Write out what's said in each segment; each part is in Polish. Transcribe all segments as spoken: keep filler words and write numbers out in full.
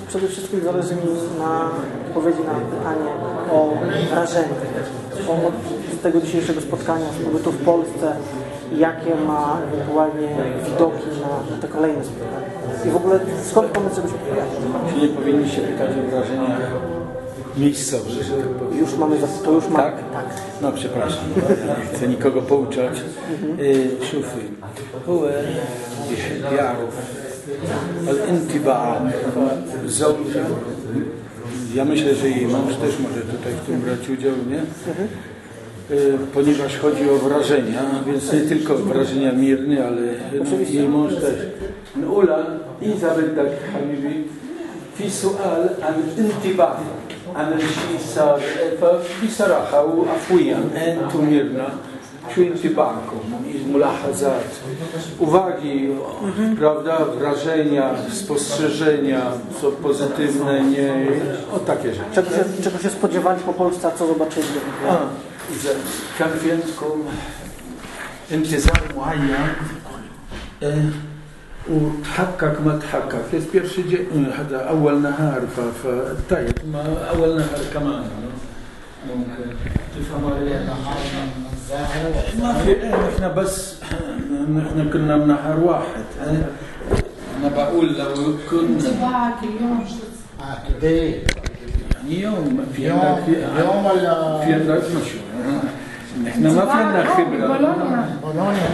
przede wszystkim zależy mi na odpowiedzi na pytanie o wrażenie o, z tego dzisiejszego spotkania, z pobytu w Polsce, jakie ma ewentualnie widoki na, na te kolejne spotkania. I w ogóle skąd pomysł, żeby się opowiadać? Czy nie powinniście pytać o wrażenia miejscowe, że tak powiem? Już mamy, to już mamy. Tak? Tak. No przepraszam, ja nie chcę nikogo pouczać. شوفي هو بيعرف الانطباع الزوجة. Ja myślę, że jej mąż też może tutaj w tym brać udział, nie? Ponieważ chodzi o wrażenia, więc nie tylko wrażenia mierne, ale jej mąż też. Ula, إذا بدك حبيبي في سؤال عن الانطباع عن الشيء الصار فبصراحة وعفويا أنتم ميرنا شو انطباعكم ملاحظات uwagi, prawda, wrażenia, spostrzeżenia, co pozytywne, nie, o takie rzeczy. Czego się, czego się spodziewali po Polsce, a co zobaczyli? إذا كان في عندكم انتظار معين وتحقق ما تحقق في pierwszy dzień هذا أول نهار فطيب ما أول نهار كمان ممكن تفهموا علي ما في احنا بس احنا كنا بنهار واحد انا بقول لو كنا انطباعك اليوم today يعني يوم في يوم يوم ولا في عندك مشو احنا ما في عندنا خبره بولونيا بولونيا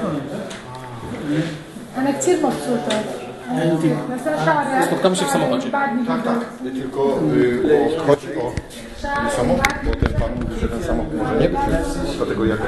انا كثير مبسوطه بس انا شعري Spotkamy się w samochodzie. Tak, tak. Tylko y, o, chodzi o samochód, bo ten pan mówi, że ten samochód może nie być, dlatego jak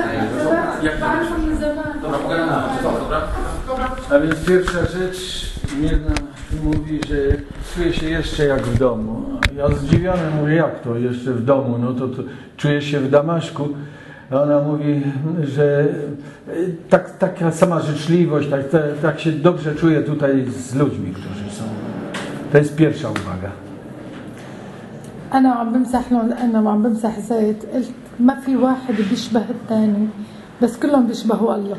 A więc pierwsza rzecz, Mirna mówi, że czuje się jeszcze jak w domu. Ja zdziwiony mówię, jak to jeszcze w domu, no to, to czuję się w Damaszku. A ona mówi, że tak, taka sama życzliwość, tak, tak, tak się dobrze czuje tutaj z ludźmi, którzy są. To jest pierwsza uwaga. انا عم بمسح لهم انا وعم بمسح زيت قلت ما في واحد بيشبه الثاني بس كلهم بيشبهوا الله.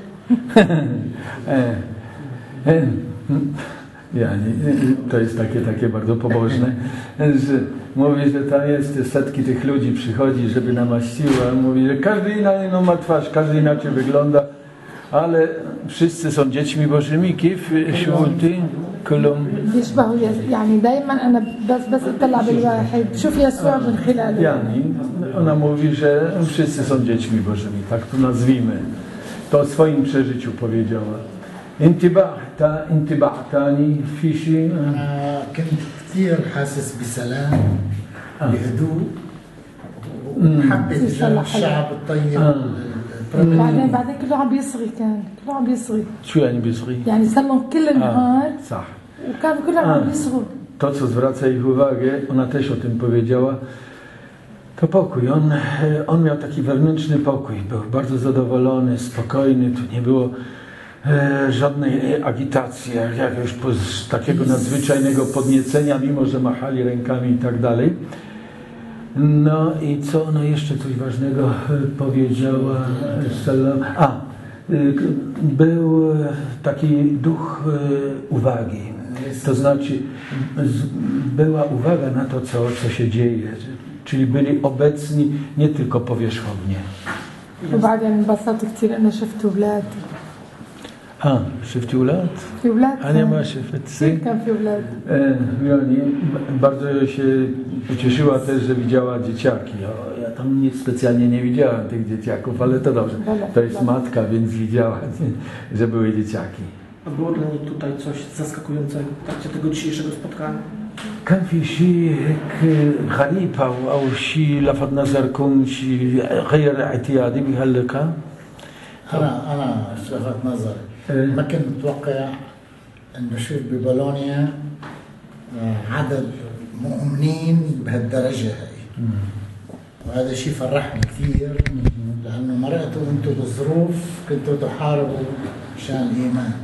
Yani, to jest takie, takie bardzo pobożne, że mówi, że tam jest setki tych ludzi przychodzi, żeby namaściła, mówi, że każdy inną ma twarz, każdy inaczej wygląda, ale wszyscy są dziećmi Bożymi, kif, szulty, kulum. بيشبهوا يعني دائما انا بس بس اطلع بالواحد بشوف يسوع من خلاله. Yani, ona mówi, że wszyscy są dziećmi Bożymi, tak to nazwijmy. To o swoim przeżyciu powiedziała. انتباه تا انتباه تاني في شيء أنا كنت كثير حاسس بسلام بهدوء وحبيت الشعب الطيب. بعدين بعدين كله عم بيصغي كان كله عم بيصغي. شو يعني بيصغي؟ يعني صار لهم كل النهار صح. وكان كلهم عم بيصغوا. To, co zwraca ich uwagę, ona też o tym powiedziała, to pokój. On, on miał taki wewnętrzny pokój. Był bardzo zadowolony, spokojny. Tu nie było E, żadnej agitacji, jakiegoś takiego nadzwyczajnego podniecenia, mimo że machali rękami i tak dalej. No i co ona jeszcze coś ważnego powiedziała? A, był taki duch uwagi. To znaczy była uwaga na to, co, co się dzieje. Czyli byli obecni nie tylko powierzchownie. وبعدين انبسطت كثير انه شفت اولاد. A, szybciej lat? في اولاد. A nie ma szyfty? كان في اولاد. Bardzo się ucieszyła też, że widziała dzieciaki. Ja tam nic specjalnie nie widziałem tych dzieciaków, ale to dobrze. To jest matka, więc widziała, że były dzieciaki. A było dla niej tutaj coś zaskakującego w trakcie tego dzisiejszego spotkania? كان في شيء هيك غريب أو أو شيء لفت نظركم شيء غير اعتيادي بهاللقاء؟ أنا أنا لفت نظري ما كنت متوقع إنه شوف ببولونيا عدد مؤمنين بهالدرجة هاي، وهذا شيء فرحني كثير لأنه مرقتوا أنتم بظروف كنتوا تحاربوا مشان الإيمان.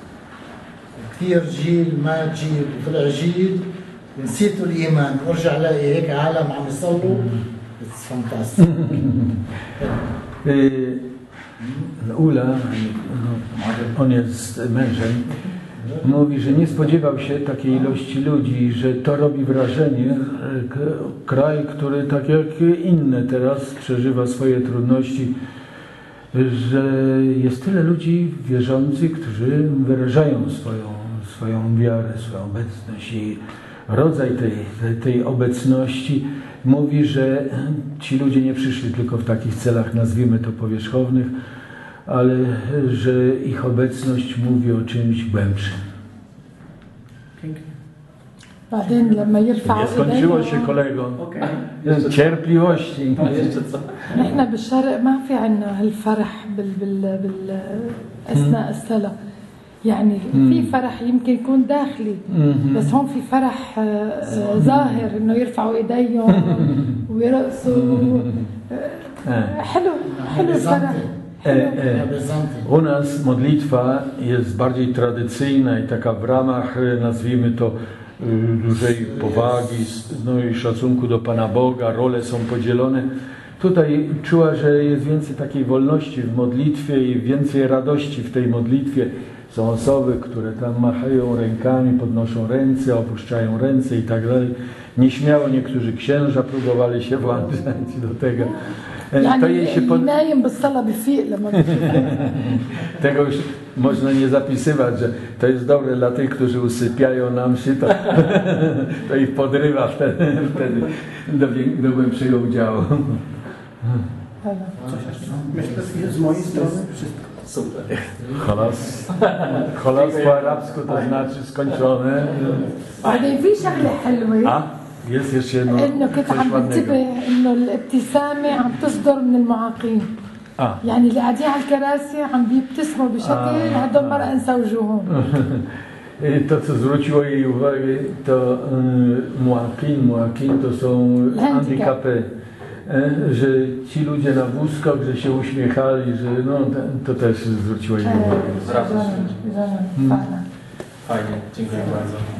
كثير جيل مات جيل وطلع جيل ونسيتوا الإيمان وارجع الاقي هيك عالم عم يصلوا. It's fantastic. Ula, on jest mężem, Mówi, że nie spodziewał się takiej ilości ludzi, że to robi wrażenie. Kraj, który tak jak inne teraz przeżywa swoje trudności, że jest tyle ludzi wierzących, którzy wyrażają swoją, swoją wiarę, swoją obecność i rodzaj tej, tej obecności mówi, że ci ludzie nie przyszli tylko w takich celach, nazwijmy to powierzchownych, ale że ich obecność mówi o czymś głębszym. بعدين لما يرفعوا Nie skończyło się, kolego. Cierpliwości. نحن بالشرق ما في عنا هالفرح بال بال بال اثناء الصلاه يعني في فرح يمكن يكون داخلي بس هون في فرح ظاهر انه يرفعوا ايديهم ويرقصوا حلو حلو الفرح. U nas modlitwa jest bardziej tradycyjna i taka w ramach, nazwijmy to, dużej powagi, no i szacunku do Pana Boga, role są podzielone. Tutaj czuła, że jest więcej takiej wolności w modlitwie i więcej radości w tej modlitwie. Są osoby, które tam machają rękami, podnoszą ręce, opuszczają ręce i tak dalej. Nieśmiało niektórzy księża próbowali się włączać do tego. To jej się pod... Tego już można nie zapisywać, że to jest dobre dla tych, którzy usypiają na mszy, to, to ich podrywa wtedy, wtedy do, do głębszego udziału. Myślę, że z mojej strony wszystko. Super. Cholas. Cholas po arabsku to znaczy skończone. بعدين في شغله حلوه A? Jest jeszcze jedno انه كنت عم بنتبه انه الابتسامه عم تصدر من المعاقين. A. يعني اللي قاعدين على الكراسي عم بيبتسموا بشكل هدول ما رح انسى وجوههم. To, co zwróciło jej uwagę, to y, muakin, muakin to są handicapy. Że ci ludzie na wózkach, że się uśmiechali, że no to też zwróciło jej uwagę. Fajnie, dziękuję bardzo.